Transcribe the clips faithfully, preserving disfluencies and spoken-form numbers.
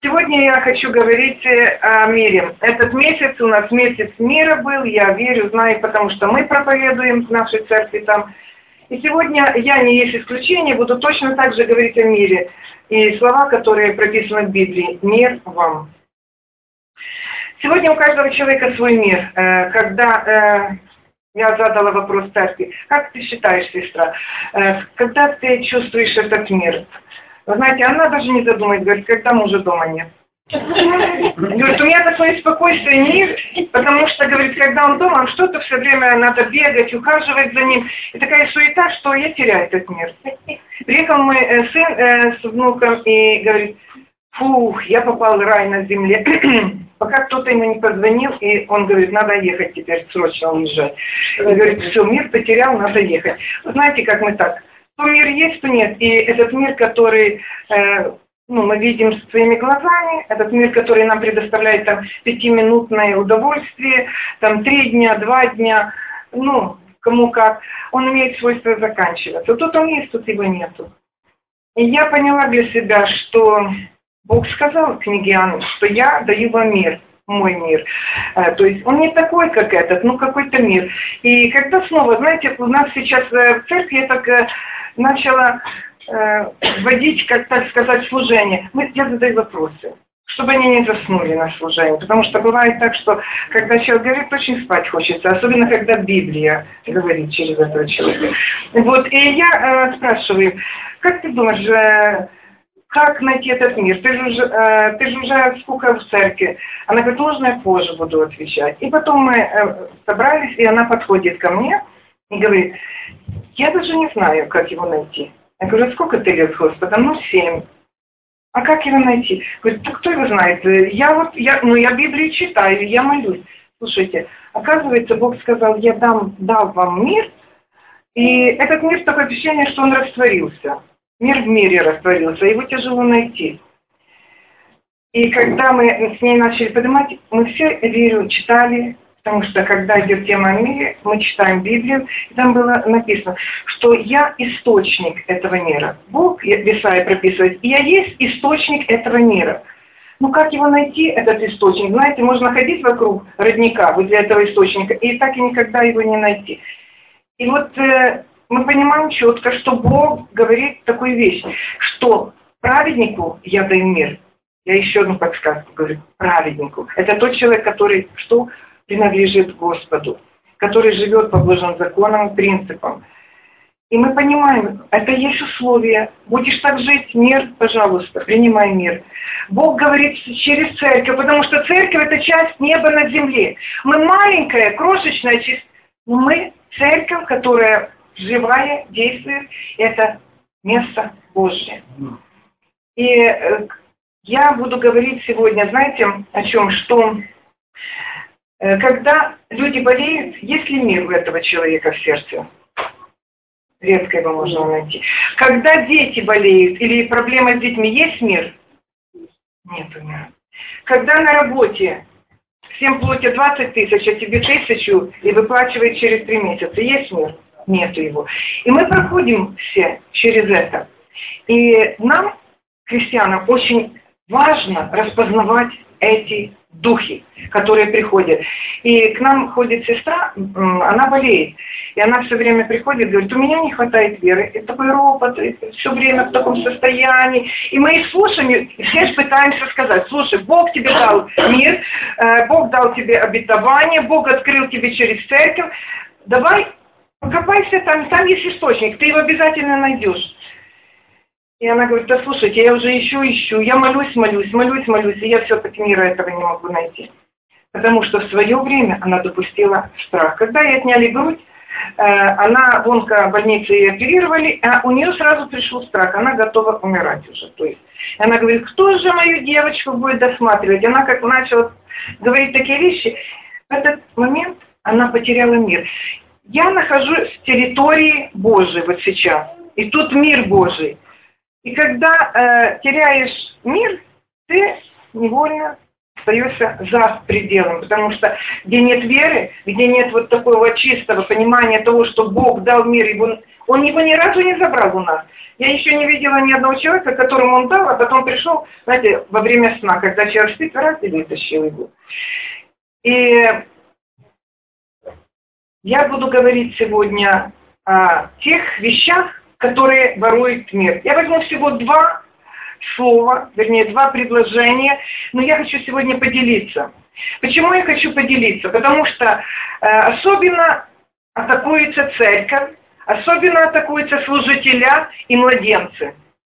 Сегодня я хочу говорить о мире. Этот месяц у нас месяц мира был, я верю, знаю, потому что мы проповедуем в нашей церкви там. И сегодня я не есть исключение, буду точно так же говорить о мире. И слова, которые прописаны в Библии. Мир вам. Сегодня у каждого человека свой мир. Когда я задала вопрос церкви, как ты считаешь, сестра, когда ты чувствуешь этот мир? Вы знаете, она даже не задумывается, говорит, когда мужа дома нет. Говорит, у меня такое спокойствие, мир, потому что, говорит, когда он дома, что-то все время надо бегать, ухаживать за ним. И такая суета, что я теряю этот мир. Приехал мой э, сын э, с внуком и говорит, фух, я попал в рай на земле. Пока кто-то ему не позвонил, и он говорит, надо ехать теперь, срочно уезжать. Он говорит, все, мир потерял, надо ехать. Вы знаете, как мы так? То мир есть, то нет. И этот мир, который э, ну, мы видим своими глазами, этот мир, который нам предоставляет там пятиминутное удовольствие, там три дня, два дня, ну, кому как, он имеет свойство заканчиваться. Тут он есть, тут его нету. И я поняла для себя, что Бог сказал в книге Иоанна, что я даю вам мир. Мой мир. То есть он не такой, как этот, ну какой-то мир. И когда снова, знаете, у нас сейчас в церкви я так начала э, вводить, как так сказать, служение. Мы, я задаю вопросы, чтобы они не заснули на служении. Потому что бывает так, что когда человек говорит, очень спать хочется, особенно когда Библия говорит через этого человека. Вот, и я э, спрашиваю, как ты думаешь, э, как найти этот мир? Ты же, уже, э, ты же уже сколько в церкви? Она говорит, можно я позже буду отвечать. И потом мы э, собрались, и она подходит ко мне и говорит, я даже не знаю, как его найти. Я говорю, сколько ты лет, Господа? Ну, семь. А как его найти? Говорит, да кто его знает? Я вот, я, ну, я Библию читаю, я молюсь. Слушайте, оказывается, Бог сказал, я дам, дал вам мир, и этот мир, такое ощущение, что он растворился. Мир в мире растворился, его тяжело найти. И когда мы с ней начали поднимать, мы все, верю, читали, потому что когда идет тема о мире, мы читаем Библию, и там было написано, что я источник этого мира. Бог, Исаия прописывает, и я есть источник этого мира. Ну как его найти, этот источник? Знаете, можно ходить вокруг родника, возле этого источника, и так и никогда его не найти. И вот э, мы понимаем четко, что Бог говорит такую вещь, что праведнику я даю мир. Я еще одну подсказку говорю, праведнику. Это тот человек, который что? Принадлежит Господу, который живет по Божьим законам и принципам. И мы понимаем, это есть условие. Будешь так жить, мир, пожалуйста, принимай мир. Бог говорит через церковь, потому что церковь – это часть неба на земле. Мы маленькая, крошечная часть, но мы церковь, которая живая, действует, это место Божье. И я буду говорить сегодня, знаете, о чем, что когда люди болеют, есть ли мир у этого человека в сердце? Редко его можно найти. Когда дети болеют или проблема с детьми, есть мир? Нету мира. Когда на работе всем платят двадцать тысяч, а тебе тысячу и выплачивают через три месяца, есть мир? Нету его. И мы проходим все через это. И нам, христианам, очень важно распознавать эти духи, которые приходят. И к нам ходит сестра, она болеет. И она все время приходит, говорит, у меня не хватает веры. И такой ропот, и все время в таком состоянии. И мы их слушаем, и все же пытаемся сказать, слушай, Бог тебе дал мир, Бог дал тебе обетование, Бог открыл тебе через церковь. Давай, покопайся там, там есть источник, ты его обязательно найдешь. И она говорит, да слушайте, я уже ищу, ищу, я молюсь, молюсь, молюсь, молюсь, и я все-таки мира этого не могу найти. Потому что в свое время она допустила страх. Когда ей отняли грудь, она, вон в больнице ее оперировали, а у нее сразу пришел страх, она готова умирать уже. То есть она говорит, кто же мою девочку будет досматривать? Она как начала говорить такие вещи, в этот момент она потеряла мир. Я нахожусь в территории Божией вот сейчас, и тут мир Божий. И когда э, теряешь мир, ты невольно остаешься за пределом, потому что где нет веры, где нет вот такого чистого понимания того, что Бог дал мир, и он, он его ни разу не забрал у нас. Я еще не видела ни одного человека, которому он дал, а потом пришел, знаете, во время сна, когда человек спит, раз и вытащил его. И я буду говорить сегодня о тех вещах, которые ворует мир. Я возьму всего два слова, вернее, два предложения, но я хочу сегодня поделиться. Почему я хочу поделиться? Потому что э, особенно атакуется церковь, особенно атакуются служителя и младенцы.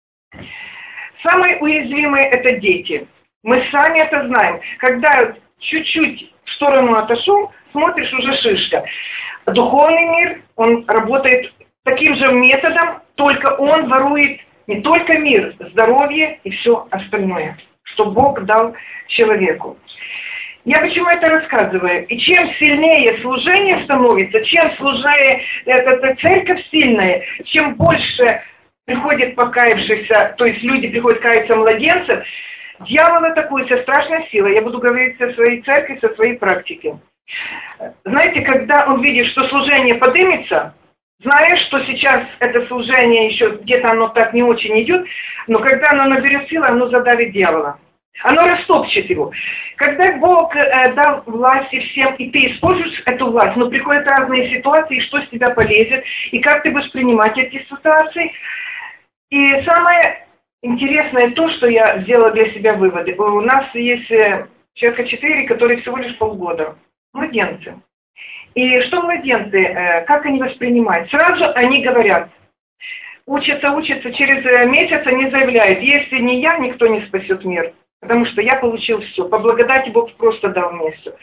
Самые уязвимые – это дети. Мы сами это знаем. Когда чуть-чуть в сторону отошел, смотришь, уже шишка. Духовный мир, он работает таким же методом, только он ворует не только мир, здоровье и все остальное, что Бог дал человеку. Я почему это рассказываю? И чем сильнее служение становится, чем служение, эта церковь сильная, чем больше приходит покаявшихся, то есть люди приходят каяться младенцев, дьявол атакуется страшной силой. Я буду говорить со своей церкви, со своей практики. Знаете, когда он видит, что служение поднимется, зная, что сейчас это служение еще где-то оно так не очень идет, но когда оно наберет силы, оно задавит дьявола. Оно растопчет его. Когда Бог э, дал власть всем, и ты используешь эту власть, но приходят разные ситуации, что с тебя полезет, и как ты будешь принимать эти ситуации. И самое интересное то, что я сделала для себя выводы. У нас есть э, человека четыре, которые всего лишь полгода. Младенцы. И что младенцы, э, как они воспринимают? Сразу они говорят, учатся, учатся, через месяц они заявляют, если не я, никто не спасет мир. Потому что я получил все. По благодати Бог просто дал мне все.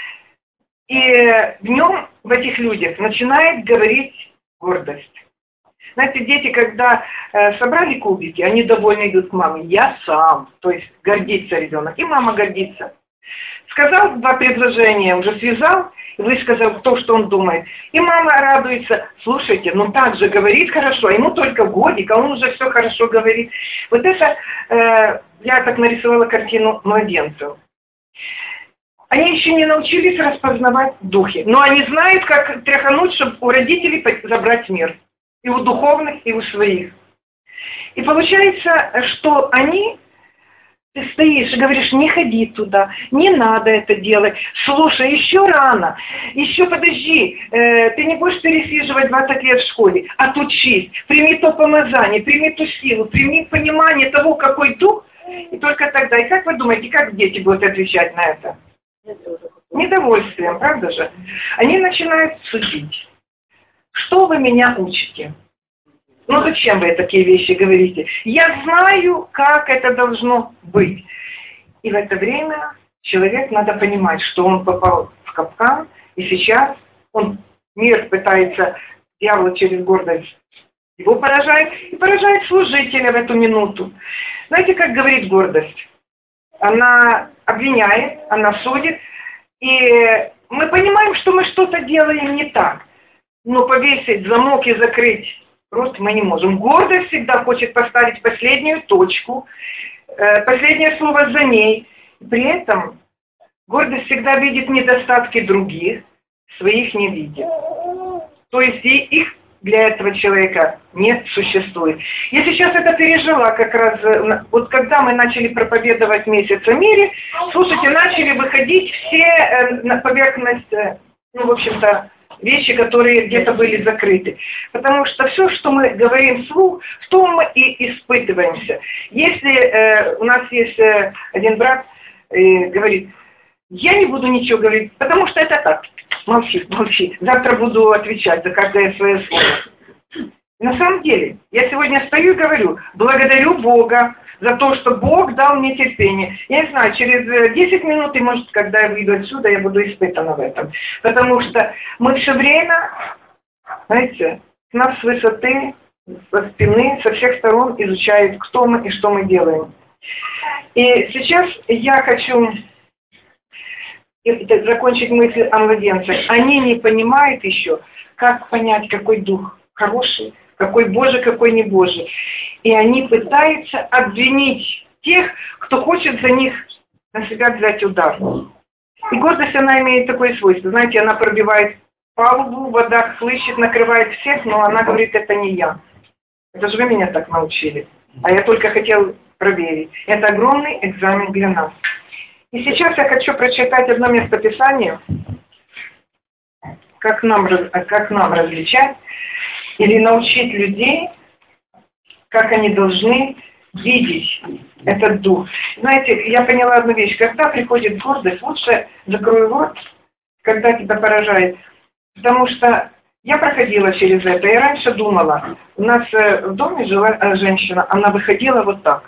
И в нем, в этих людях, начинает говорить гордость. Знаете, дети, когда э, собрали кубики, они довольно идут к маме. Я сам. То есть гордится ребенок. И мама гордится. Сказал два предложения, уже связал, и высказал то, что он думает. И мама радуется. Слушайте, ну так же говорит хорошо, ему только годик, а он уже все хорошо говорит. Вот это, э, я так нарисовала картину младенцев. Они еще не научились распознавать духи, но они знают, как тряхануть, чтобы у родителей забрать мир. И у духовных, и у своих. И получается, что они... Ты стоишь и говоришь, не ходи туда, не надо это делать, слушай, еще рано, еще подожди, э, ты не будешь пересиживать двадцать лет в школе, отучись, прими то помазание, прими ту силу, прими понимание того, какой дух, и только тогда. И как вы думаете, как дети будут отвечать на это? Недовольствием, правда же? Они начинают судить. Что вы меня учите? Ну зачем вы такие вещи говорите? Я знаю, как это должно быть. И в это время человек надо понимать, что он попал в капкан, и сейчас он, мир пытается, дьявол через гордость его поражает, и поражает служителя в эту минуту. Знаете, как говорит гордость? Она обвиняет, она судит, и мы понимаем, что мы что-то делаем не так. Но повесить замок и закрыть просто мы не можем. Гордость всегда хочет поставить последнюю точку, э, последнее слово за ней. При этом гордость всегда видит недостатки других, своих не видит. То есть и их для этого человека не существует. Я сейчас это пережила как раз, вот когда мы начали проповедовать месяц о мире, слушайте, начали выходить все э, на поверхность, э, ну, в общем-то, вещи, которые где-то были закрыты. Потому что все, что мы говорим вслух, в том мы и испытываемся. Если э, у нас есть э, один брат, э, говорит, я не буду ничего говорить, потому что это так. Молчи, молчи. Завтра буду отвечать за каждое свое слово. На самом деле, я сегодня стою и говорю, благодарю Бога за то, что Бог дал мне терпение. Я не знаю, через десять минут, и может, когда я выйду отсюда, я буду испытана в этом. Потому что мы все время, знаете, нас с высоты, со спины, со всех сторон изучают, кто мы и что мы делаем. И сейчас я хочу закончить мысль о младенцах. Они не понимают еще, как понять, какой дух хороший, какой Божий, какой не Божий. И они пытаются обвинить тех, кто хочет за них на себя взять удар. И гордость, она имеет такое свойство. Знаете, она пробивает палубу, вода хлыщет, накрывает всех, но она говорит, это не я. Это же вы меня так научили. А я только хотел проверить. Это огромный экзамен для нас. И сейчас я хочу прочитать одно местописание, как нам, как нам различать или научить людей, как они должны видеть этот дух. Знаете, я поняла одну вещь. Когда приходит гордость, лучше закрой рот, когда тебя поражает. Потому что я проходила через это. И раньше думала, у нас в доме жила женщина, она выходила вот так.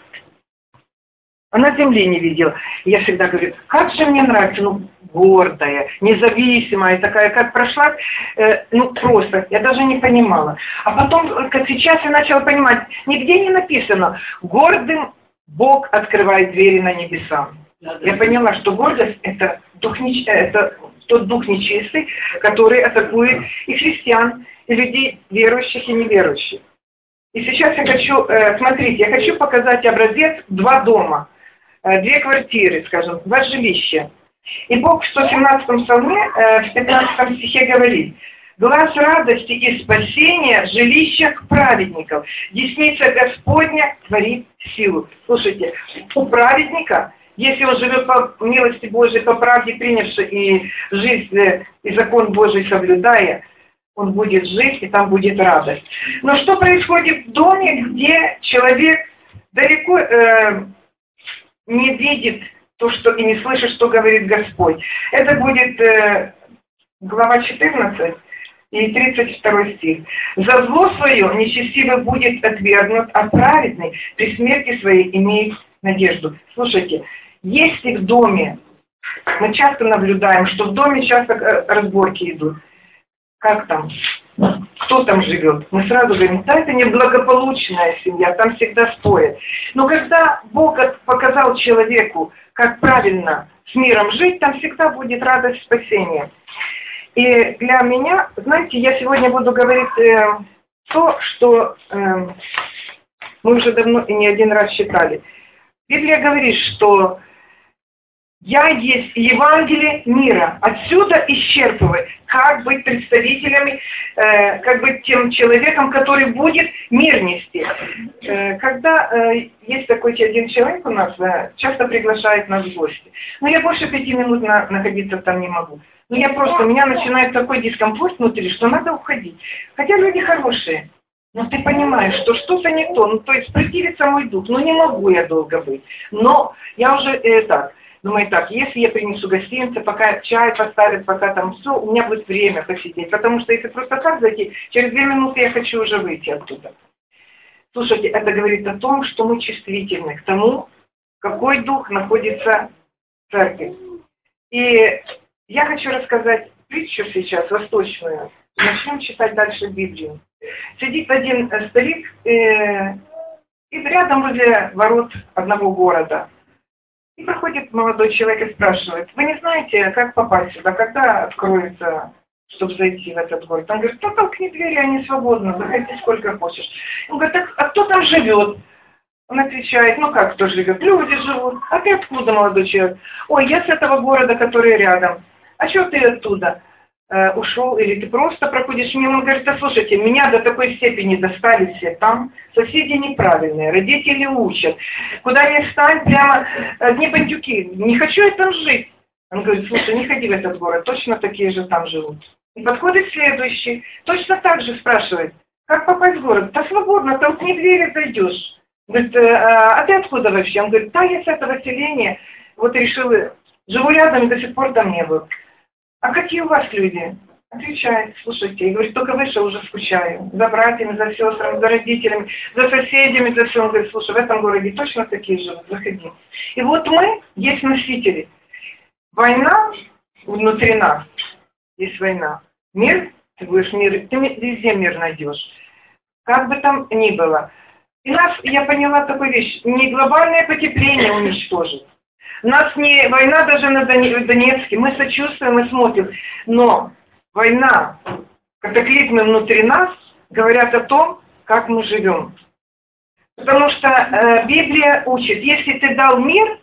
Она земли не видела. Я всегда говорю, как же мне нравится, ну, гордая, независимая, такая, как прошла, э, ну, просто, я даже не понимала. А потом, как сейчас я начала понимать, нигде не написано, гордым Бог открывает двери на небеса. Я поняла, что гордость это, дух неч... это тот дух нечистый, который атакует и христиан, и людей верующих и неверующих. И сейчас я хочу, э, смотрите, я хочу показать образец два дома. Две квартиры, скажем, два жилища. И Бог в сто семнадцатом псалме, в пятнадцатом стихе говорит, «Глаз радости и спасения жилищах праведников, десница Господня творит силу». Слушайте, у праведника, если он живет по милости Божией, по правде принявши и жизнь и закон Божий соблюдая, он будет жить, и там будет радость. Но что происходит в доме, где человек далеко... Э, не видит то, что и не слышит, что говорит Господь. Это будет э, глава четырнадцать и тридцать второй стих. «За зло свое нечестивый будет отвергнут, а праведный при смерти своей имеет надежду». Слушайте, если в доме, мы часто наблюдаем, что в доме часто разборки идут, как там? Кто там живет? Мы сразу говорим, да, это неблагополучная семья, там всегда спорят. Но когда Бог показал человеку, как правильно с миром жить, там всегда будет радость спасения. И для меня, знаете, я сегодня буду говорить э, то, что э, мы уже давно и не один раз читали. Библия говорит, что «Я есть Евангелие мира». Отсюда исчерпывает, как быть представителями, э, как быть тем человеком, который будет мир нести. Э, когда э, есть такой один человек у нас, э, часто приглашает нас в гости. Но я больше пяти минут на, находиться там не могу. Но я просто, у меня начинает такой дискомфорт внутри, что надо уходить. Хотя люди хорошие. Но ты понимаешь, что что-то не то. Ну, то есть противится мой дух. Ну, не могу я долго быть. Но я уже э, так... Думаю, так, если я принесу гостиницу, пока чай поставят, пока там все, у меня будет время посидеть. Потому что если просто так зайти, через две минуты я хочу уже выйти оттуда. Слушайте, это говорит о том, что мы чувствительны к тому, какой дух находится в церкви. И я хочу рассказать притчу сейчас, восточную. Начнем читать дальше Библию. Сидит один старик, э, и рядом возле ворот одного города. И проходит молодой человек и спрашивает, вы не знаете, как попасть сюда, когда откроется, чтобы зайти в этот город? Он говорит, ну толкни двери, они свободны, заходи сколько хочешь. Он говорит, а, а кто там живет? Он отвечает, ну как кто живет? Люди живут. А ты откуда, молодой человек? Ой, я с этого города, который рядом. А что ты оттуда? Э, ушел или ты просто проходишь мимо? Он говорит, да слушайте, меня до такой степени достали все там. Соседи неправильные, родители учат. Куда ни встань, прямо одни бандюки. Не хочу я там жить. Он говорит, слушай, не ходи в этот город, точно такие же там живут. И подходит следующий, точно так же спрашивает, как попасть в город? Да свободно, толкни двери, зайдешь. Говорит, а ты откуда вообще? Он говорит, да, я с этого селения, вот решил, живу рядом и до сих пор там не был. А какие у вас люди? Отвечает, слушайте, и говорит, только вышел, уже скучаю. За братьями, за сестрами, за родителями, за соседями, за все. Он говорит, слушай, в этом городе точно такие живут, заходи. И вот мы есть носители. Война внутри нас, есть война. Мир, ты будешь мир, ты везде мир найдешь. Как бы там ни было. И нас, я поняла такую вещь, не глобальное потепление уничтожит. Нас не война даже на Донецке, мы сочувствуем и смотрим. Но война, катаклизмы внутри нас говорят о том, как мы живем. Потому что э, Библия учит, если ты дал мир,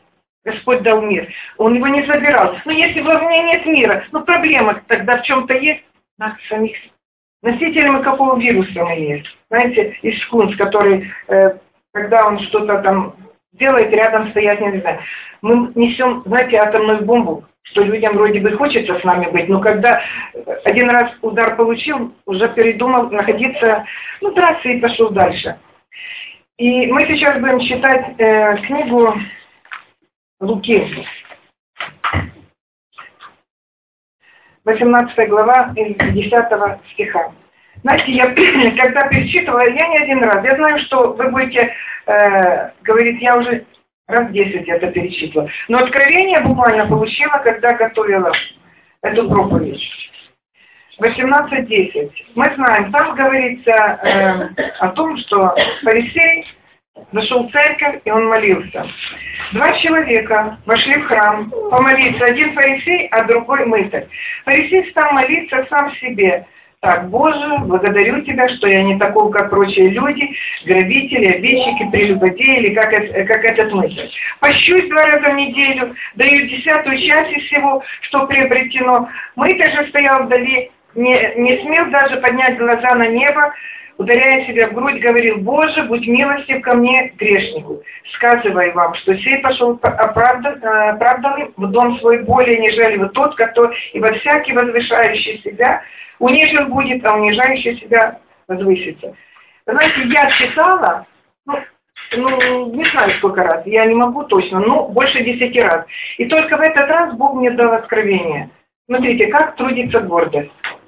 Господь дал мир. Он его не забирал. Но если во мне нет мира, ну проблема тогда в чем-то есть, нас самих. Носителями какого вируса мы есть? Знаете, из скунс, который, э, когда он что-то там делает, рядом стоять нельзя. Мы несем, знаете, атомную бомбу, что людям вроде бы хочется с нами быть, но когда один раз удар получил, уже передумал находиться, ну, трассе и пошел дальше. И мы сейчас будем читать э, книгу Луки. восемнадцатая глава из десятого стиха. Знаете, я когда перечитывала, я не один раз, я знаю, что вы будете э, говорить, я уже раз десять это перечитывала. Но откровение буквально получила, когда готовила эту проповедь. восемнадцать десять. Мы знаем, там говорится э, о том, что фарисей зашел в церковь, и он молился. Два человека вошли в храм помолиться. Один фарисей, а другой мытарь. Фарисей стал молиться сам себе. Так, Боже, благодарю Тебя, что я не такой, как прочие люди, грабители, обидчики, прелюбодеи, или как, это, как этот мытарь. Пощусь два раза в неделю, даю десятую часть из всего, что приобретено. Мытарь же стоял вдали, не, не смел даже поднять глаза на небо, ударяя себя в грудь, говорил: Боже, будь милостив ко мне, грешнику. Сказывай вам, что сей пошел оправданным в дом свой более, нежели вот тот, кто и во всякий возвышающий себя унижен будет, а унижающий себя возвысится. Знаете, я читала, ну, ну, не знаю сколько раз, я не могу точно, но больше десяти раз. И только в этот раз Бог мне дал откровение. Смотрите, как трудится гордость.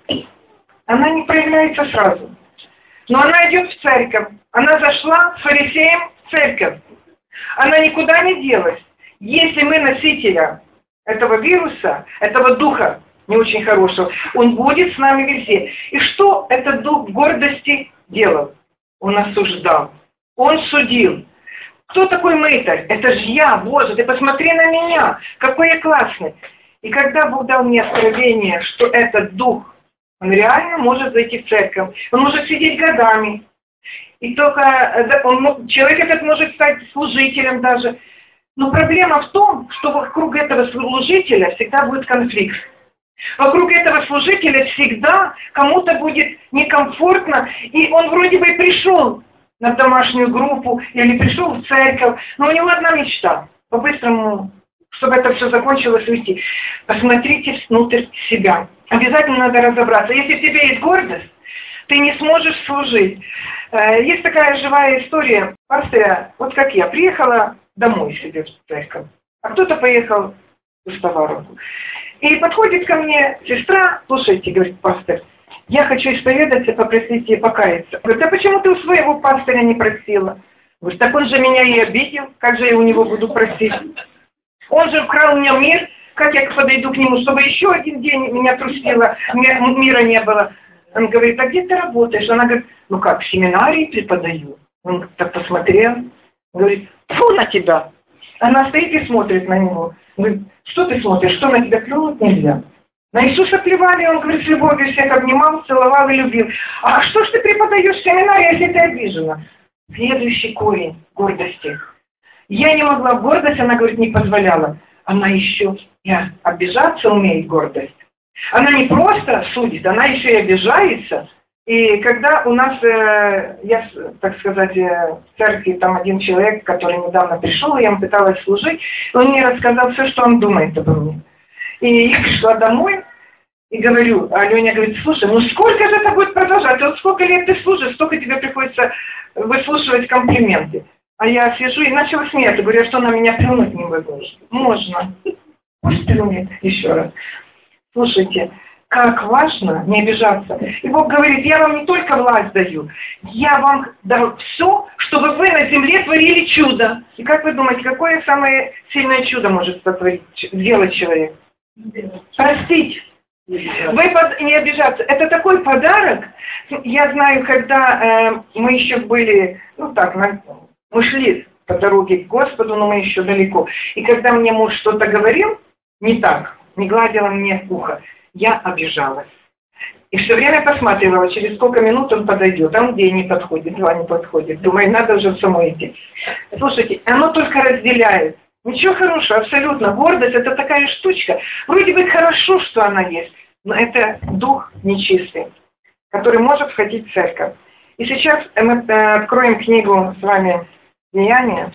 Она не проявляется сразу. Но она идет в церковь. Она зашла с фарисеем в церковь. Она никуда не делась. Если мы носителя этого вируса, этого духа не очень хорошего, он будет с нами везде. И что этот дух гордости делал? Он осуждал. Он судил. Кто такой мытарь? Это же я, Боже, ты посмотри на меня, какой я классный. И когда Бог дал мне откровение, что этот дух, он реально может зайти в церковь. Он может сидеть годами. И только он, человек этот может стать служителем даже. Но проблема в том, что вокруг этого служителя всегда будет конфликт. Вокруг этого служителя всегда кому-то будет некомфортно. И он вроде бы пришел на домашнюю группу или пришел в церковь. Но у него одна мечта. По-быстрому, чтобы это все закончилось, уйти. Посмотрите внутрь себя. Обязательно надо разобраться. Если в тебе есть гордость, ты не сможешь служить. Есть такая живая история. Пастыря, вот как я, приехала домой себе в церковь, а кто-то поехал в Ставаровку. И подходит ко мне сестра, слушайте, говорит, пастырь, я хочу исповедаться, попросить и покаяться. Говорит, а почему ты у своего пастыря не просила? Говорит, так он же меня и обидел, как же я у него буду просить? Он же украл у меня мир, как я подойду к нему, чтобы еще один день меня трусило, мира не было. Он говорит, а где ты работаешь? Она говорит, ну как, в семинарии преподаю. Он так посмотрел, говорит, фу на тебя. Она стоит и смотрит на него. Говорит, что ты смотришь, что на тебя плюнуть нельзя? На Иисуса плевали, он, говорит, с любовью всех обнимал, целовал и любил. А что ж ты преподаешь в семинарии, если ты обижена? Следующий корень гордости. Я не могла, гордость, она говорит, не позволяла. Она еще и обижаться умеет, гордость. Она не просто судит, она еще и обижается. И когда у нас, э, я, так сказать, э, в церкви, там один человек, который недавно пришел, я ему пыталась служить, он мне рассказал все, что он думает обо мне. И я пришла домой и говорю, а Леня говорит, слушай, ну сколько же это будет продолжаться? Вот сколько лет ты служишь, столько тебе приходится выслушивать комплименты. А я сижу и начала смеяться, говорю, что на меня плюнуть не выгодно. Можно. Пусть плюнет еще раз. Слушайте, как важно не обижаться. И Бог говорит, я вам не только власть даю, я вам дал все, чтобы вы на земле творили чудо. И как вы думаете, какое самое сильное чудо может сотворить, сделать человек? Простить. Вы под... не обижаться. Это такой подарок. Я знаю, когда э, мы еще были, ну так, на... мы шли по дороге к Господу, но мы еще далеко. И когда мне муж что-то говорил, не так, не гладила мне ухо, я обижалась. И все время посматривала, через сколько минут он подойдет. Там, где не подходит, два не подходит. Думаю, надо уже самой идти. Слушайте, оно только разделяет. Ничего хорошего, абсолютно. Гордость — это такая штучка. Вроде бы хорошо, что она есть, но это дух нечистый, который может входить в церковь. И сейчас мы откроем книгу с вами «Деяния».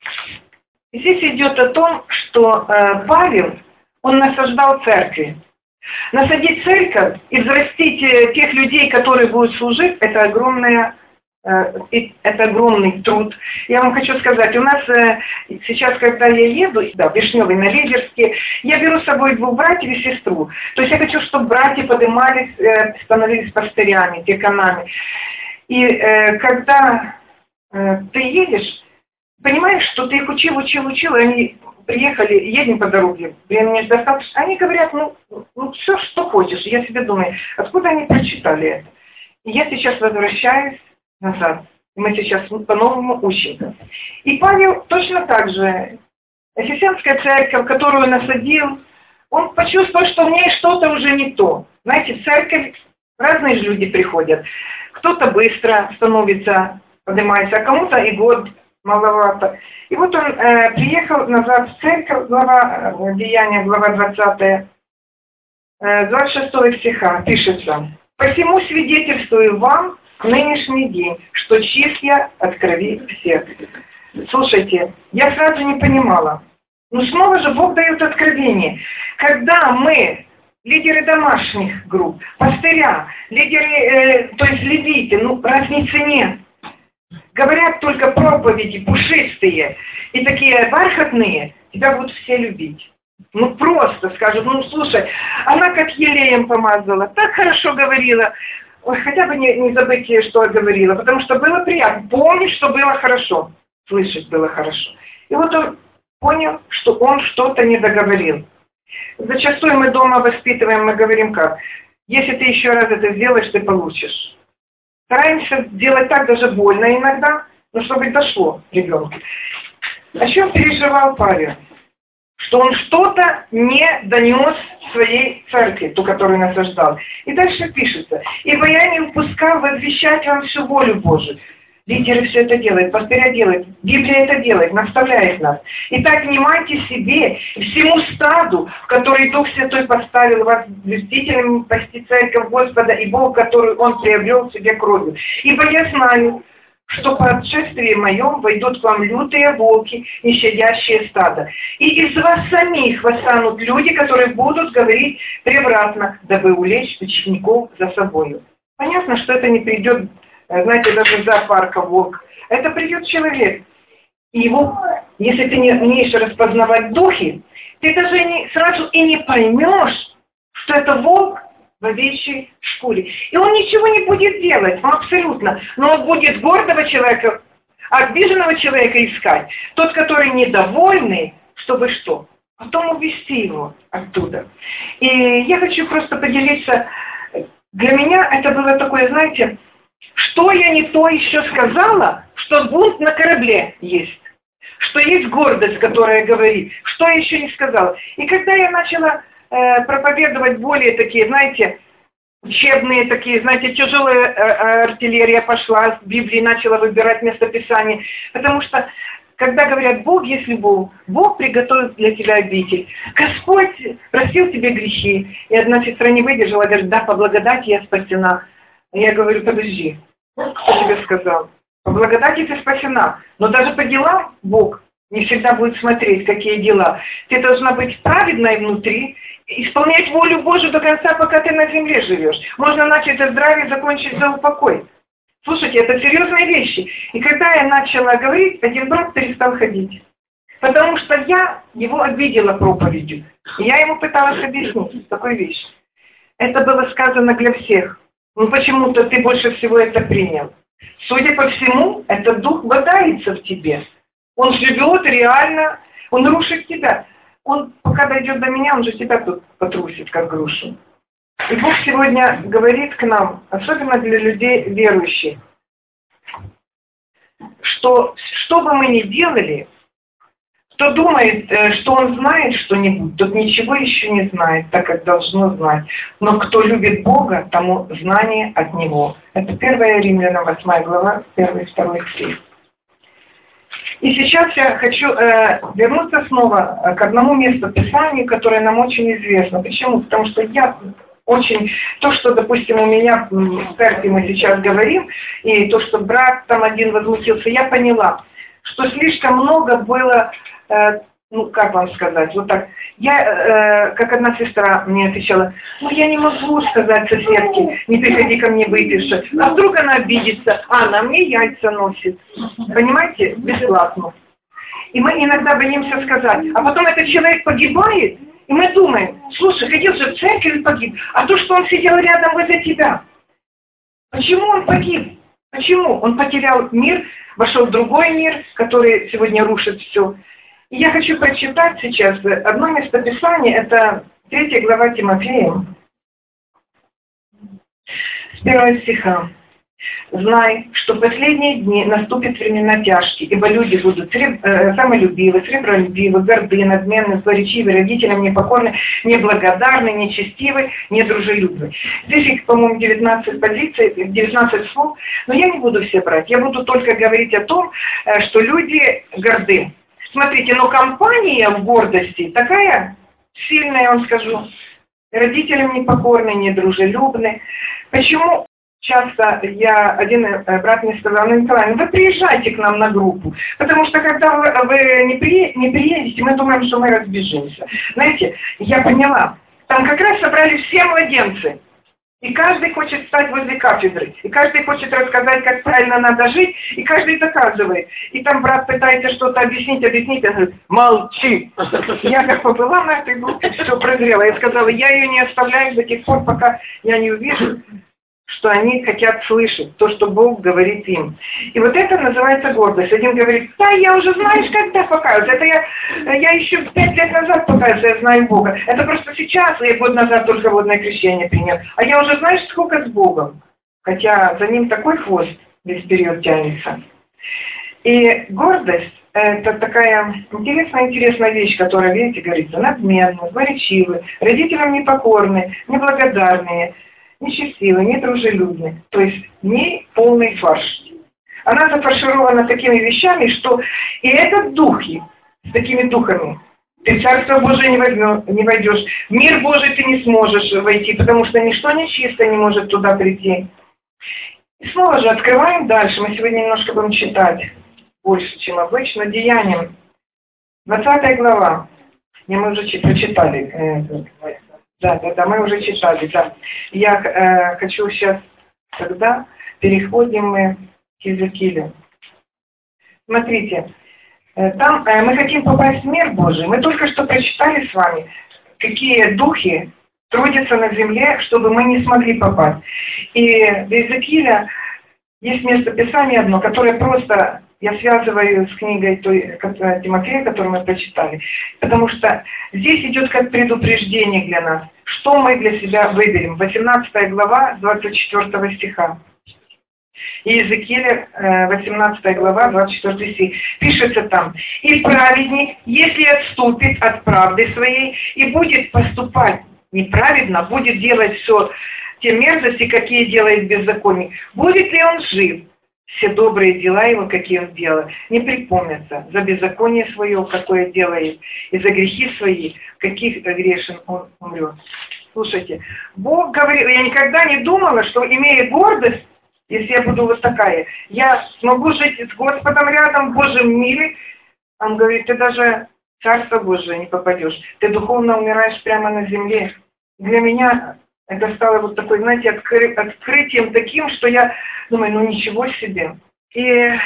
И здесь идет о том, что Павел, он насаждал церкви. Насадить церковь и взрастить тех людей, которые будут служить, это огромная это огромный труд. Я вам хочу сказать, у нас сейчас, когда я еду, да, в Вишневый, на Лидерске, я беру с собой двух братьев и сестру. То есть я хочу, чтобы братья поднимались, становились пастырями, деканами. И когда ты едешь, понимаешь, что ты их учил, учил, учил, и они приехали, едем по дороге, времени достаточно. Они говорят, ну, ну все, что хочешь. Я себе думаю, откуда они прочитали это? И я сейчас возвращаюсь назад. Мы сейчас по-новому учим. И Павел точно так же. Ефесянская церковь, которую насадил, он почувствовал, что в ней что-то уже не то. Знаете, в церковь разные люди приходят. Кто-то быстро становится, поднимается, а кому-то и год маловато. И вот он э, приехал назад в церковь, глава э, Деяния, глава двадцатая, э, двадцать шестого стиха, пишется: «Посему свидетельствую вам в нынешний день, что чист я от крови всех». Слушайте, я сразу не понимала. Ну снова же Бог дает откровение. Когда мы, лидеры домашних групп, пастыря, лидеры, э, то есть левиты, ну разницы нет. Говорят только проповеди пушистые и такие бархатные, тебя будут все любить. Ну просто скажут, ну слушай, она как елеем помазала, так хорошо говорила. Ой, хотя бы не, не забыть, что говорила, потому что было приятно. Помнить, что было хорошо. Слышать было хорошо. И вот он понял, что он что-то не договорил. Зачастую мы дома воспитываем, мы говорим как: если ты еще раз это сделаешь, ты получишь. Стараемся делать так, даже больно иногда, но чтобы дошло ребенку. О чем переживал Павел? Что он что-то не донес своей церкви, ту, которую насаждал. И дальше пишется: «Ибо я не упускал возвещать вам всю волю Божию». Лидеры все это делают, пастыря делают, Библия это делает, наставляет нас. Итак, внимайте себе, всему стаду, в который Дух Святой поставил вас блюстителями пасти церковь Господа и Бог, которую Он приобрел себе кровью. Ибо я знаю, что по отшествии моем войдут к вам лютые волки, не щадящие стадо. И из вас самих восстанут люди, которые будут говорить превратно, дабы увлечь учеников за собою». Понятно, что это не придет, знаете, даже из зоопарка волк. Это придет человек. И его, если ты не умеешь распознавать духи, ты даже не, сразу и не поймешь, что это волк в овечьей шкуре. И он ничего не будет делать, ну, абсолютно. Но он будет гордого человека, обиженного человека искать. Тот, который недовольный, чтобы что? Потом увести его оттуда. И я хочу просто поделиться. Для меня это было такое, знаете, что я не то еще сказала, что бунт на корабле есть. Что есть гордость, которая говорит, что я еще не сказала. И когда я начала э, проповедовать более такие, знаете, учебные такие, знаете, тяжелая э, артиллерия пошла, с Библии начала выбирать местописание. Потому что, когда говорят, Бог есть любовь, Бог приготовил для тебя обитель. Господь простил тебе грехи. И одна сестра не выдержала, говорит: да, по благодати я спасена. Я говорю: подожди, кто тебе сказал? По благодати ты спасена, но даже по делам Бог не всегда будет смотреть, какие дела. Ты должна быть праведной внутри, исполнять волю Божию до конца, пока ты на земле живешь. Можно начать за здравие, закончить за упокой. Слушайте, это серьезные вещи. И когда я начала говорить, один брат перестал ходить. Потому что я его обидела проповедью. И я ему пыталась объяснить такую вещь. Это было сказано для всех. Ну почему-то ты больше всего это принял. Судя по всему, этот дух бодается в тебе. Он живет реально, он рушит тебя. Он, пока дойдет до меня, он же тебя тут потрусит, как грушу. И Бог сегодня говорит к нам, особенно для людей верующих, что что бы мы ни делали, кто думает, что он знает что-нибудь, тот ничего еще не знает, так как должно знать. Но кто любит Бога, тому знание от Него. Это первая Римлянам, восьмая глава, первый и второй стих. И сейчас я хочу э, вернуться снова к одному месту Писания, которое нам очень известно. Почему? Потому что я очень... То, что, допустим, у меня в церкви мы сейчас говорим, и то, что брат там один возмутился, я поняла, что слишком много было... Э, ну, как вам сказать, вот так. Я, э, как одна сестра мне отвечала, ну, я не могу сказать соседке, не приходи ко мне выпивши. А вдруг она обидится, а она мне яйца носит. Понимаете? Бесплатно. И мы иногда боимся сказать. А потом этот человек погибает, и мы думаем, слушай, ходил же в церковь и погиб, а то, что он сидел рядом возле тебя. Почему он погиб? Почему? Он потерял мир, вошел в другой мир, который сегодня рушит все. И я хочу прочитать сейчас одно местописание, это третья глава Тимофея, с первого стиха. «Знай, что в последние дни наступят времена тяжкие, ибо люди будут среб... э, самолюбивы, сребролюбивы, горды, надменны, злоречивы, родителям непокорны, неблагодарны, нечестивы, недружелюбны». Здесь, по-моему, девятнадцать позиций, девятнадцать слов, но я не буду все брать. Я буду только говорить о том, что люди горды. Смотрите, но компания в гордости такая сильная, я вам скажу. Родителям непокорны, недружелюбны. Почему часто я, один брат мне сказал, ну, Николай, ну вы приезжайте к нам на группу, потому что когда вы, вы не, при, не приедете, мы думаем, что мы разбежимся. Знаете, я поняла, там как раз собрали все младенцы. И каждый хочет стать возле кафедры, и каждый хочет рассказать, как правильно надо жить, и каждый доказывает. И там брат пытается что-то объяснить, объяснить, он говорит, молчи. Я как побыла на этой группе, все прозрела. Я сказала, я ее не оставляю до тех пор, пока я не увижу, что они хотят слышать то, что Бог говорит им. И вот это называется гордость. Один говорит, да, я уже знаешь, когда покаюсь. Это я, я еще пять лет назад покаюсь, я знаю Бога. Это просто сейчас, я год назад только водное крещение принял. А я уже, знаешь, сколько с Богом. Хотя за ним такой хвост весь период тянется. И гордость – это такая интересная-интересная вещь, которая, видите, говорится, надменные, злоречивые, родителям непокорные, неблагодарные, нечестивы, недружелюбны, то есть не полный фарш. Она зафарширована такими вещами, что и этот духи, с такими духами, ты в Царство Божие не, возьмешь, не войдешь, в мир Божий ты не сможешь войти, потому что ничто нечисто не может туда прийти. И снова же открываем дальше, мы сегодня немножко будем читать, больше, чем обычно, Деяниям, двадцатая глава, не мы уже прочитали. Да, да, да, мы уже читали, да. Я э, хочу сейчас, тогда переходим мы к Иезекиилю. Смотрите, э, там э, мы хотим попасть в мир Божий. Мы только что прочитали с вами, какие духи трудятся на земле, чтобы мы не смогли попасть. И в Иезекииля есть местописание одно, которое просто... Я связываю с книгой той, Тимофея, которую мы прочитали, потому что здесь идет как предупреждение для нас, что мы для себя выберем. восемнадцатая глава, двадцать четвёртого стиха. Иезекииля, восемнадцатая глава, двадцать четвёртый стих. Пишется там, «И праведник, если отступит от правды своей и будет поступать неправедно, будет делать все те мерзости, какие делает беззаконник, будет ли он жив? Все добрые дела его, какие он делал, не припомнятся за беззаконие свое, какое делает, и за грехи свои, каких грешен он умрет». Слушайте, Бог говорил, я никогда не думала, что, имея гордость, если я буду вот такая, я смогу жить с Господом рядом в Божьем мире. Он говорит, ты даже в Царство Божие не попадешь, ты духовно умираешь прямо на земле. Для меня это стало вот такой, знаете, откры... открытием таким, что я думаю, ну ничего себе. И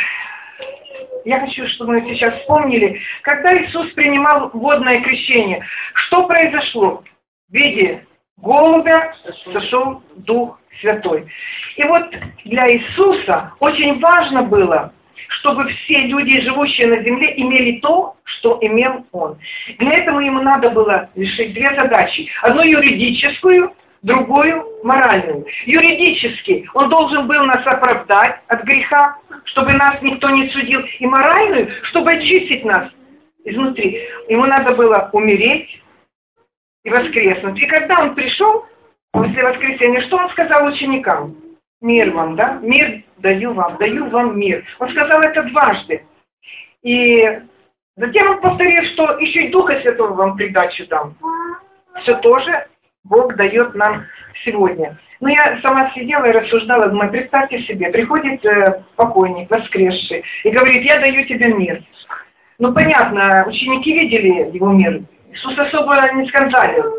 я хочу, чтобы мы сейчас вспомнили, когда Иисус принимал водное крещение, что произошло? В виде голубя сошел Дух Святой. И вот для Иисуса очень важно было, чтобы все люди, живущие на земле, имели то, что имел Он. Для этого ему надо было решить две задачи. Одну юридическую, другую моральную. Юридически он должен был нас оправдать от греха, чтобы нас никто не судил, и моральную, чтобы очистить нас изнутри. Ему надо было умереть и воскреснуть. И когда он пришел после воскресения, что он сказал ученикам? Мир вам, да? Мир даю вам, даю вам мир. Он сказал это дважды. И затем он повторил, что еще и Духа Святого вам придачу дам. Все тоже Бог дает нам сегодня. Но я сама сидела и рассуждала, думаю, представьте себе, приходит э, покойник, воскресший, и говорит, я даю тебе мир. Ну понятно, ученики видели его мир, Иисус особо не скандалил.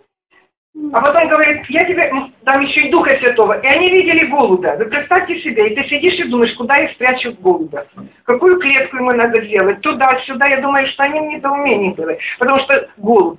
А потом говорит, я тебе дам еще и Духа Святого. И они видели голубя. Вы представьте себе, и ты сидишь и думаешь, куда я спрячу голубя? Какую клетку ему надо сделать? Туда, сюда. Я думаю, что они в недоумении были. Потому что голубь.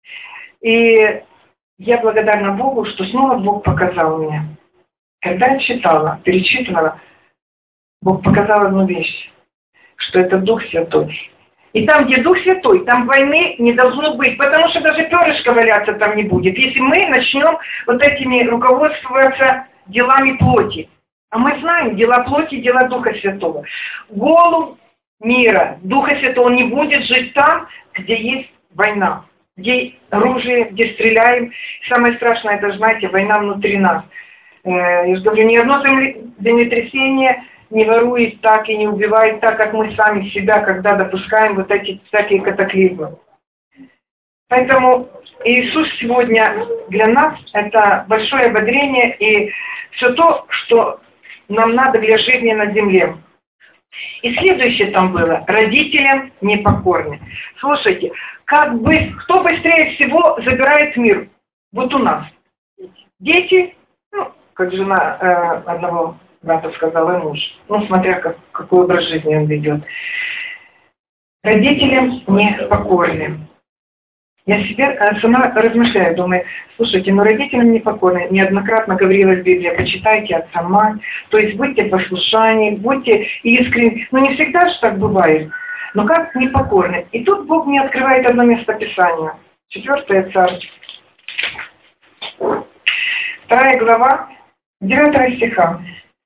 И я благодарна Богу, что снова Бог показал мне. Когда я читала, перечитывала, Бог показал одну вещь, что это Дух Святой. И там, где Дух Святой, там войны не должно быть, потому что даже перышко валяться там не будет, если мы начнем вот этими руководствоваться делами плоти. А мы знаем, дела плоти, дела Духа Святого. Голубь мира, Духа Святого, не будет жить там, где есть война, где оружие, где стреляем. Самое страшное, это, знаете, война внутри нас. Я же говорю, ни одно землетрясение не ворует так и не убивает так, как мы сами себя, когда допускаем вот эти всякие катаклизмы. Поэтому Иисус сегодня для нас это большое ободрение и все то, что нам надо для жизни на земле. И следующее там было: родителям непокорны. Слушайте, как бы, кто быстрее всего забирает мир? Вот у нас. Дети, ну, как жена э, одного брата сказала, и муж. Ну, смотря как, какой образ жизни он ведет. Родителям непокорны. Я себе сама размышляю, думаю, слушайте, ну родителям непокорны. Неоднократно говорила в Библии, почитайте отца, мать, то есть будьте послушны, будьте искренни. Но не всегда же так бывает. Но как непокорны? И тут Бог мне открывает одно местописание. Четвертое Царство. Вторая глава, девятого стиха.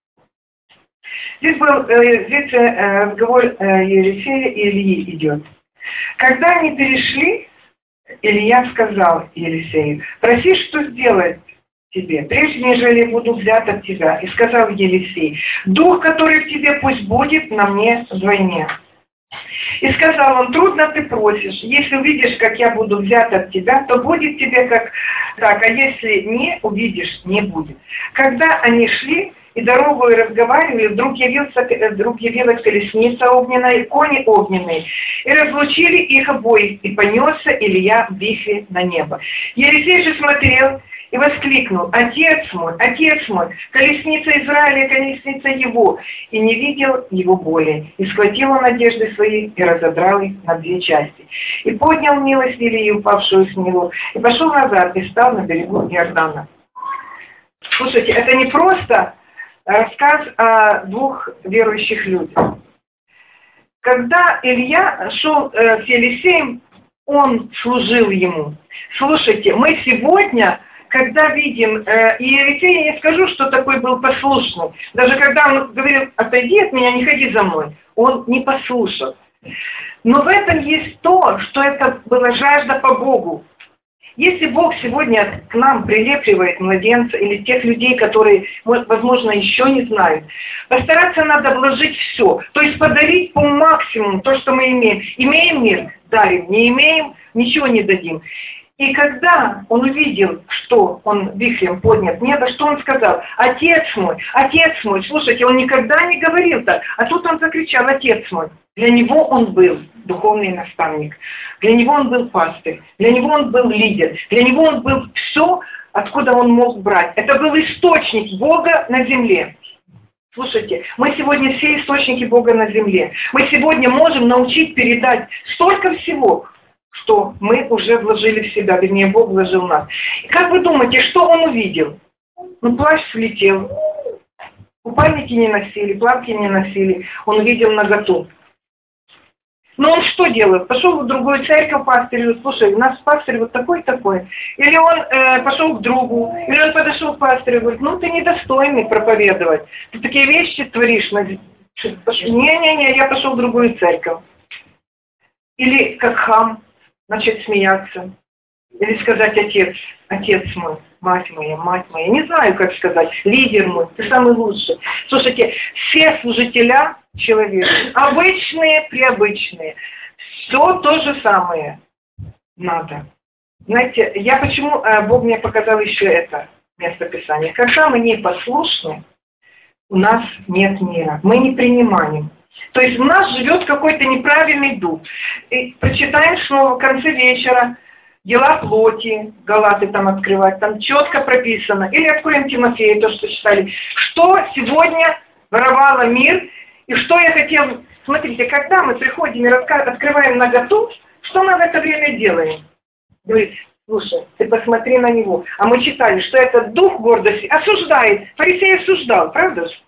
Здесь был здесь разговор Елисея и Ильи идет. Когда они перешли, Илья сказал Елисею, проси, что сделать тебе, прежде нежели я буду взят от тебя. И сказал Елисей, дух, который в тебе, пусть будет на мне вдвойне. И сказал он, трудно ты просишь, если увидишь, как я буду взят от тебя, то будет тебе как так, а если не увидишь, не будет. Когда они шли и дорогой разговаривали, вдруг, явился, вдруг явилась колесница огненная, кони огненные, и разлучили их обоих, и понесся Илья в вихре на небо. Елисей же смотрел и воскликнул, отец мой, отец мой, колесница Израиля, колесница его, и не видел его боли. И схватил он одежды свои и разодрал их на две части. И поднял милость Илии, упавшую с него, и пошел назад, и стал на берегу Иордана. Слушайте, это не просто рассказ о двух верующих людях. Когда Илья шел э, с Елисеем, он служил ему. Слушайте, мы сегодня, когда видим, э, и Елисей, я не скажу, что такой был послушный. Даже когда он говорил, отойди от меня, не ходи за мной, он не послушал. Но в этом есть то, что это была жажда по Богу. Если Бог сегодня к нам прилепливает младенца или тех людей, которые, возможно, еще не знают, постараться надо вложить все, то есть подарить по максимуму то, что мы имеем. Имеем мир, дарим, не имеем, ничего не дадим. И когда он увидел, что он вихрем поднят в небо, что он сказал? Отец мой, отец мой, слушайте, он никогда не говорил так, а тут он закричал, отец мой. Для него он был духовный наставник, для него он был пастырь, для него он был лидер, для него он был все, откуда он мог брать. Это был источник Бога на земле. Слушайте, мы сегодня все источники Бога на земле. Мы сегодня можем научить передать столько всего, что мы уже вложили в себя, вернее, Бог вложил в нас. И как вы думаете, что он увидел? Ну, плащ слетел, купальники не носили, плавки не носили, он увидел наготу. Но он что делает? Пошел в другую церковь пастырь, говорит, слушай, у нас пастырь вот такой-такой. Или он э, пошел к другу, или он подошел к пастырю и говорит, ну ты недостойный проповедовать. Ты такие вещи творишь. Не-не-не, я пошел в другую церковь. Или как хам, начать смеяться. Или сказать отец, отец мой, мать моя, мать моя. Не знаю, как сказать, лидер мой, ты самый лучший. Слушайте, все служителя человека, обычные, преобычные, все то же самое надо. Знаете, я почему, Бог мне показал еще это место Писания. Когда мы непослушны, у нас нет мира, мы не принимаем. То есть в нас живет какой-то неправильный дух. И прочитаем снова в конце вечера дела плоти, Галаты там открывать, там четко прописано. Или откроем Тимофея, то, что читали. Что сегодня воровало мир, и что я хотел... Смотрите, когда мы приходим и открываем наготу, что мы в это время делаем? Говорит, слушай, ты посмотри на него. А мы читали, что этот дух гордости осуждает. Фарисей осуждал, правда же?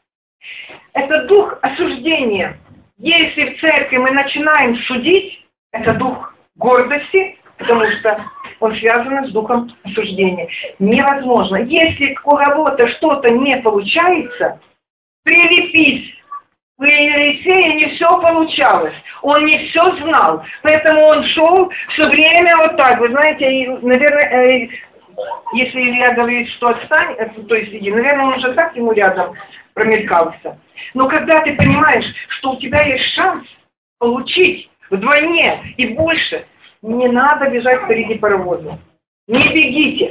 Это дух осуждения. Если в церкви мы начинаем судить, это дух гордости, потому что он связан с духом осуждения. Невозможно. Если у кого-то что-то не получается, прилепись. У Елисея не все получалось. Он не все знал. Поэтому он шел все время вот так. Вы знаете, наверное, если Илья говорит, что отстань, то есть иди, наверное, он уже так ему рядом промелькался. Но когда ты понимаешь, что у тебя есть шанс получить вдвойне и больше, не надо бежать впереди паровоза. Не бегите.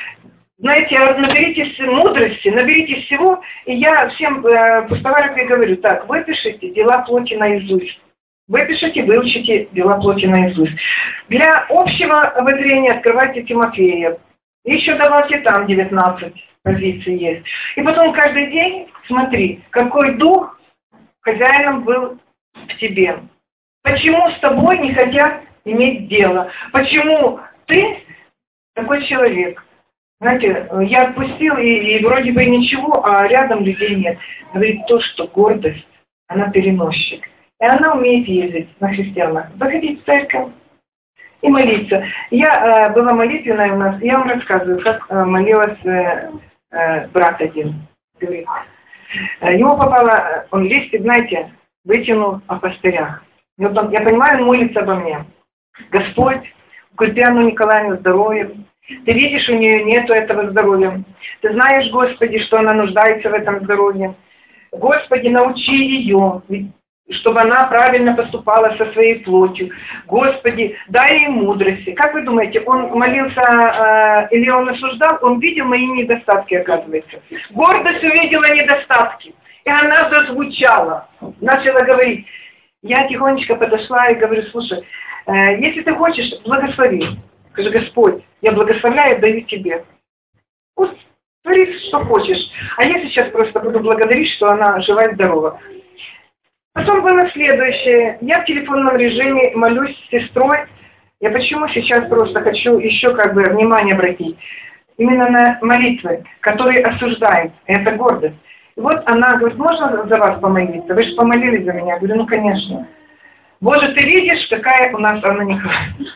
Знаете, наберитесь мудрости, наберитесь всего, и я всем э, пустоварам говорю, так, выпишите дела плоти наизусть. Выпишите, выучите дела плоти наизусть. Для общего обозрения открывайте Тимофея. Еще добавьте там девятнадцать позиций есть. И потом каждый день смотри, какой дух хозяином был в тебе. Почему с тобой не хотят иметь дело? Почему ты такой человек? Знаете, я отпустил, и, и вроде бы ничего, а рядом людей нет. Говорит то, что гордость, она переносчик. И она умеет ездить на христианах. Заходить в церковь и молиться. Я э, была молитвенная у нас, я вам рассказываю, как э, молилась э, э, брат один. Говорит, э, ему попало, он листик, знаете, вытянул о пастырях. И вот он, я понимаю, он молится обо мне. Господь, укрепи Анну Николаевну здоровье. Ты видишь, у нее нету этого здоровья. Ты знаешь, Господи, что она нуждается в этом здоровье. Господи, научи ее, чтобы она правильно поступала со своей плотью. Господи, дай ей мудрости. Как вы думаете, он молился э, или он осуждал? Он видел мои недостатки, оказывается. Гордость увидела недостатки. И она зазвучала, начала говорить. Я тихонечко подошла и говорю, слушай, э, если ты хочешь, благослови. Скажи, Господь, я благословляю, даю тебе. Пусть твори, что хочешь. А я сейчас просто буду благодарить, что она жива и здорова. Потом было следующее. Я в телефонном режиме молюсь с сестрой. Я почему сейчас просто хочу еще как бы внимание обратить. Именно на молитвы, которые осуждают. Это гордость. И вот она говорит, можно за вас помолиться? Вы же помолились за меня. Я говорю, ну конечно. Боже, ты видишь, какая у нас Анна Николаевна.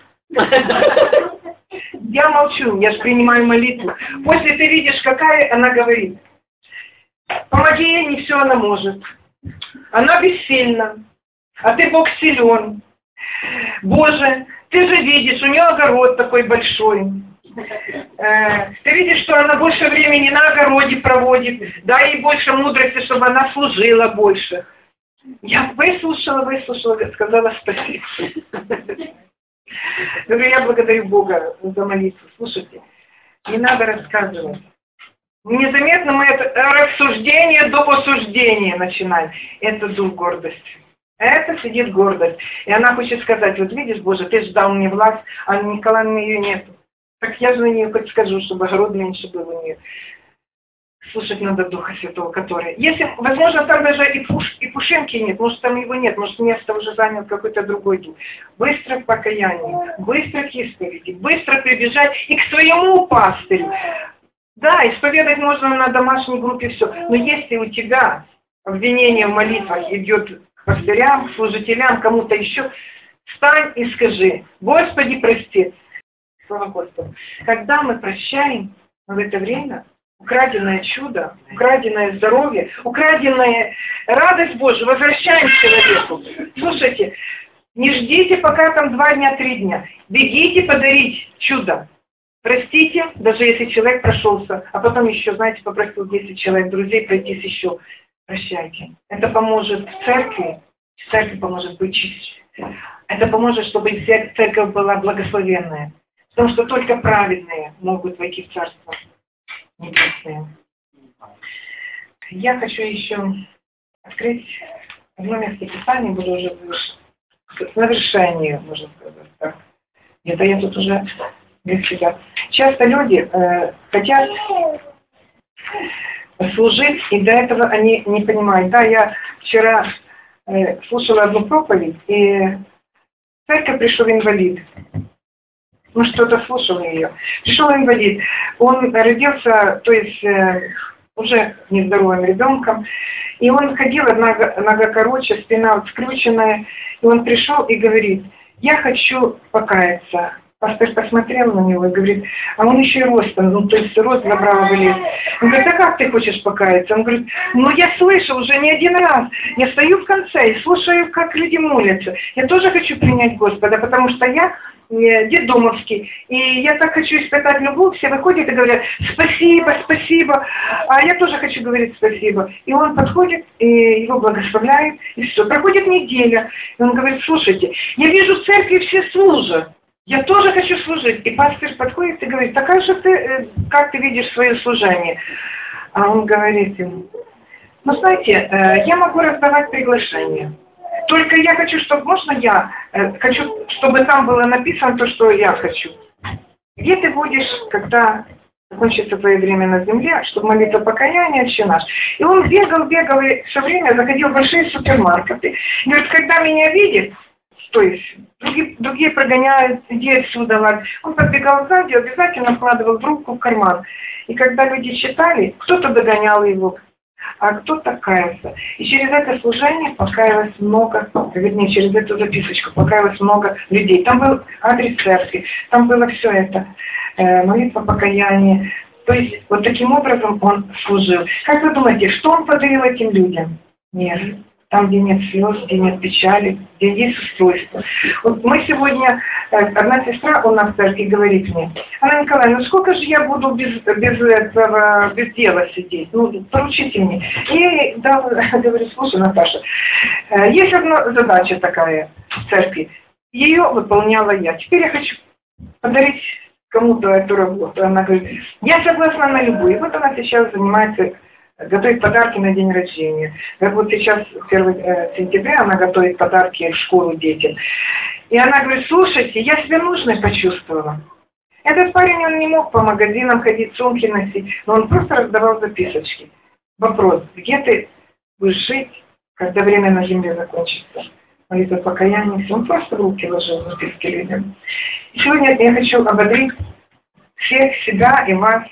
Я молчу, я же принимаю молитву. После ты видишь, какая она говорит. Помоги ей, не все она может. Она бессильна. А ты, Бог, силен. Боже, ты же видишь, у нее огород такой большой. Э, ты видишь, что она больше времени на огороде проводит. Дай ей больше мудрости, чтобы она служила больше. Я выслушала, выслушала, сказала спасибо. Говорю, я благодарю Бога за молитву. Слушайте, не надо рассказывать. Незаметно мы это рассуждение до осуждения начинаем. Это дух гордости. Это сидит гордость. И она хочет сказать, вот видишь, Боже, ты же дал мне власть, а Николаевны ее нет. Так я же на нее хоть скажу, чтобы огород меньше был у нее. Слушать надо Духа Святого, который... Если, возможно, там даже и, пуш, и пушинки нет, может, там его нет, может, место уже занял какой-то другой дух. Быстро к покаянию, быстро к исповеди, быстро прибежать и к своему пастырю. Да, исповедать можно на домашней группе все, но если у тебя обвинение в молитвах идет к пастырям, к служителям, кому-то еще, встань и скажи, Господи, прости. Слава Господу. Когда мы прощаем в это время, украденное чудо, украденное здоровье, украденная радость Божия возвращаем человеку. Слушайте, не ждите, пока там два дня, три дня. Бегите подарить чудо. Простите, даже если человек прошелся, а потом еще, знаете, попросил десять человек, друзей, пройтись еще. Прощайте. Это поможет церкви, церковь поможет быть чище. Это поможет, чтобы церковь была благословенная. Потому что только праведные могут войти в Царство Небесное. Я хочу еще открыть одно место Писания, буду уже к завершению, можно сказать так. Где-то я тут уже без себя. Часто люди э, хотят служить, и до этого они не понимают. Да, я вчера э, слушала одну проповедь, и в церковь пришел инвалид. Ну, что-то слушала ее. Пришел инвалид. Он родился, то есть э, уже нездоровым ребенком, и он ходил, нога, нога короче, спина вот скрюченная, и он пришел и говорит: я хочу покаяться. Пастор посмотрел на него и говорит: а он еще и ростом, ну то есть рост забрал вылез. Он говорит: а как ты хочешь покаяться? Он говорит: ну я слышал уже не один раз, я стою в конце и слушаю, как люди молятся. Я тоже хочу принять Господа, потому что я детдомовский, и я так хочу испытать любовь. Все выходят и говорят: спасибо, спасибо, а я тоже хочу говорить спасибо. И он подходит, и его благословляют, и все. Проходит неделя, и он говорит: слушайте, я вижу в церкви все служат. Я тоже хочу служить. И пастор подходит и говорит: так как же ты, как ты видишь свое служение? А он говорит ему: ну знаете, я могу раздавать приглашения. Только я хочу, чтобы, можно я, хочу, чтобы там было написано то, что я хочу. Где ты будешь, когда закончится твое время на земле, чтобы молиться покаяние, отче наш. И он бегал, бегал, и все время заходил в большие супермаркеты. И говорит: когда меня видит, то есть другие, другие прогоняют, иди отсюда, он подбегал сзади, обязательно вкладывал в руку в карман. И когда люди читали, кто-то догонял его, а кто-то каялся. И через это служение покаялось много, вернее, через эту записочку покаялось много людей. Там был адрес церкви, там было все это, э, молитва покаяния. То есть вот таким образом он служил. Как вы думаете, что он подарил этим людям? Нет. Там, где нет слез, где нет печали, где есть устройство. Вот мы сегодня, одна сестра у нас в церкви говорит мне: Анна Николаевна, ну сколько же я буду без, без этого, без дела сидеть? Ну, поручите мне. И я ей дала, говорю: слушай, Наташа, есть одна задача такая в церкви. Ее выполняла я. Теперь я хочу подарить кому-то эту работу. Она говорит: я согласна на любую. И вот она сейчас занимается, готовит подарки на день рождения. Как вот сейчас, первого сентября, она готовит подарки в школу детям. И она говорит: слушайте, я себя нужной почувствовала. Этот парень, он не мог по магазинам ходить, сумки носить, но он просто раздавал записочки. Вопрос: где ты будешь жить, когда время на земле закончится? Молитва покаяния, он просто в руки ложил записки людям. И сегодня я хочу ободрить всех, себя и вас.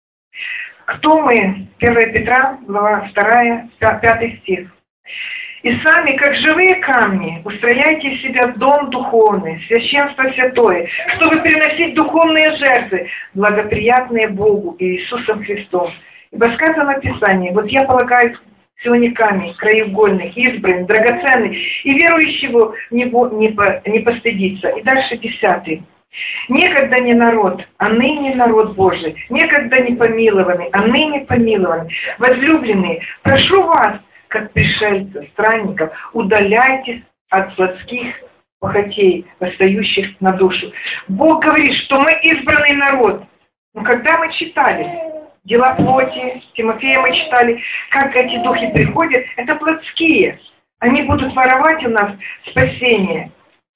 Кто мы? первое Петра, глава вторая, пятый стих. «И сами, как живые камни, устрояйте в себя дом духовный, священство святое, чтобы приносить духовные жертвы, благоприятные Богу и Иисусом Христом. Ибо сказано в Писании: вот я полагаю сегодня камень, краеугольный, избранный, драгоценный, и верующего в него не, по, не постыдится». И дальше десятый. «Некогда не народ, а ныне народ Божий, некогда не помилованный, а ныне помилованный. Возлюбленные, прошу вас, как пришельцев, странников, удаляйтесь от плотских похотей, восстающих на душу». Бог говорит, что мы избранный народ. Но когда мы читали дела плоти, Тимофея мы читали, как эти духи приходят, это плотские. Они будут воровать у нас спасение.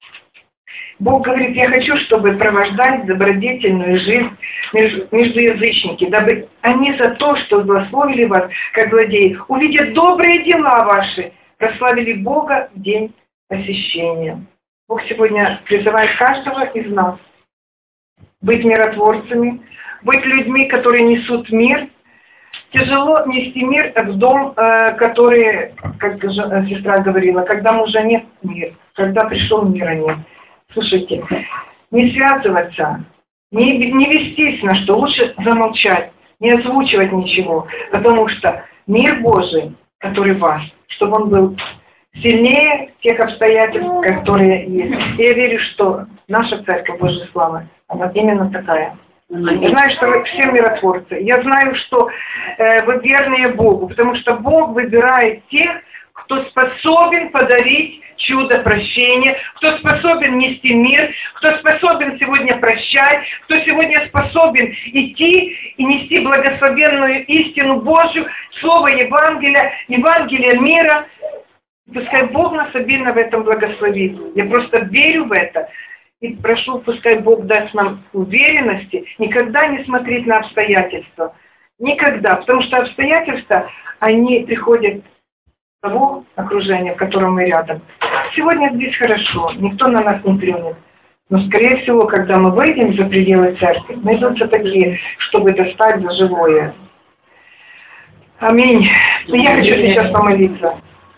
Бог говорит: я хочу, чтобы провождать добродетельную жизнь между, между язычники, дабы они за то, что злословили вас, как злодеи, увидят добрые дела ваши, прославили Бога в день посещения. Бог сегодня призывает каждого из нас быть миротворцами, быть людьми, которые несут мир. Тяжело нести мир в дом, который, как сестра говорила, когда мужа нет мира, когда пришел мира нет. Слушайте, не связываться, не, не вестись на что, лучше замолчать, не озвучивать ничего, потому что мир Божий, который ваш, чтобы он был сильнее тех обстоятельств, которые есть. И я верю, что наша Церковь Божьей Славы, она именно такая. Я знаю, что вы все миротворцы. Я знаю, что э, вы верные Богу, потому что Бог выбирает тех, кто способен подарить чудо прощения, кто способен нести мир, кто способен сегодня прощать, кто сегодня способен идти и нести благословенную истину Божью, Слово Евангелия, Евангелие мира. Пускай Бог нас обильно в этом благословит. Я просто верю в это. И прошу, пускай Бог даст нам уверенности никогда не смотреть на обстоятельства. Никогда. Потому что обстоятельства, они приходят того окружения, в котором мы рядом. Сегодня здесь хорошо, никто на нас не плюнет. Но, скорее всего, когда мы выйдем за пределы церкви, найдутся такие, чтобы достать за живое. Аминь. И я хочу сейчас помолиться.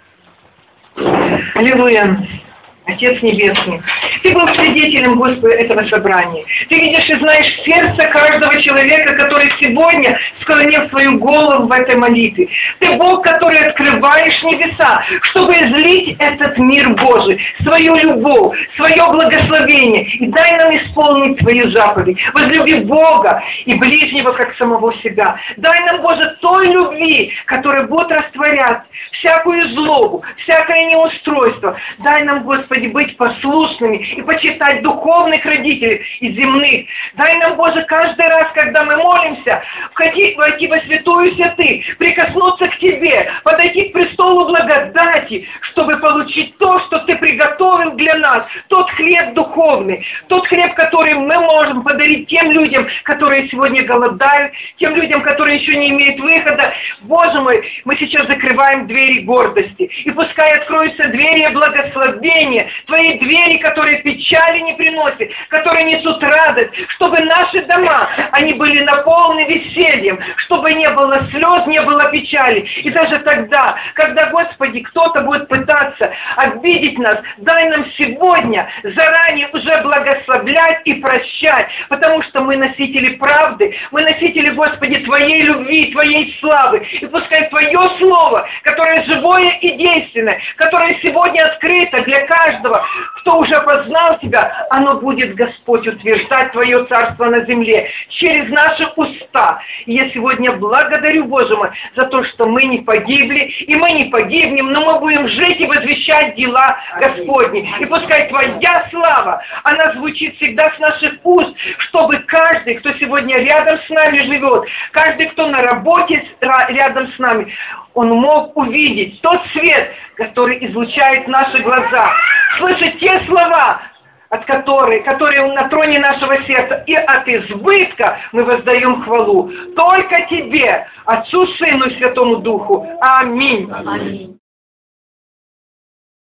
Аллилуйя. Отец Небесный, Ты был свидетелем, Господи, этого собрания. Ты видишь и знаешь сердце каждого человека, который сегодня склонил свою голову в этой молитве. Ты Бог, который открываешь небеса, чтобы излить этот мир Божий, свою любовь, свое благословение. И дай нам исполнить Твою заповедь. Возлюби Бога и ближнего, как самого себя. Дай нам, Боже, той любви, которая будет растворять всякую злобу, всякое неустройство. Дай нам, Господи, быть послушными и почитать духовных родителей и земных. Дай нам, Боже, каждый раз, когда мы молимся, войти, войти во святую святых, прикоснуться к Тебе, подойти к престолу благодати, чтобы получить то, что Ты приготовил для нас, тот хлеб духовный, тот хлеб, который мы можем подарить тем людям, которые сегодня голодают, тем людям, которые еще не имеют выхода. Боже мой, мы сейчас закрываем двери гордости, и пускай откроются двери благословения, Твои двери, которые печали не приносят, которые несут радость, чтобы наши дома, они были наполнены весельем, чтобы не было слез, не было печали. И даже тогда, когда, Господи, кто-то будет пытаться обидеть нас, дай нам сегодня заранее уже благословлять и прощать, потому что мы носители правды, мы носители, Господи, Твоей любви, Твоей славы. И пускай Твое Слово, которое живое и действенное, которое сегодня открыто для каждого, кто уже познал Тебя, оно будет, Господь, утверждать Твое царство на земле через наши уста. И я сегодня благодарю, Боже мой, за то, что мы не погибли, и мы не погибнем, но мы будем жить и возвещать дела Господни. И пускай Твоя слава, она звучит всегда с наших уст, чтобы каждый, кто сегодня рядом с нами живет, каждый, кто на работе рядом с нами, он мог увидеть тот свет, который излучает наши глаза, слышать те слова, от которых, которые на троне нашего сердца, и от избытка мы воздаем хвалу только Тебе, Отцу, Сыну и Святому Духу. Аминь. Аминь.